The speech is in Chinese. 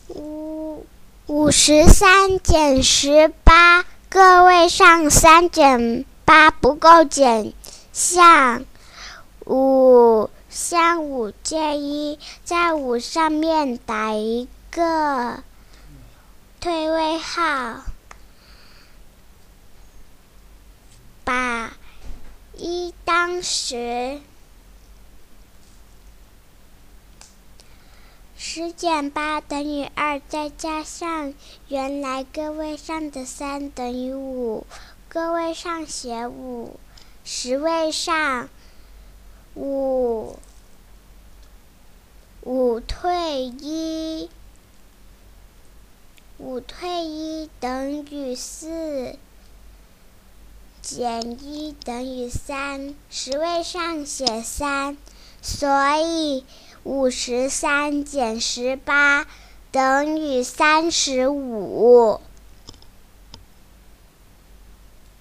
53减18，个位上3减8不够减项。项5借1，在5上面打一个退位号，把1当10。10减8等于2，再加上原来个位上的3等于5，个位上写5，十位上5退1，5退1等于4，减1等于3，十位上写3，所以53减18等于35。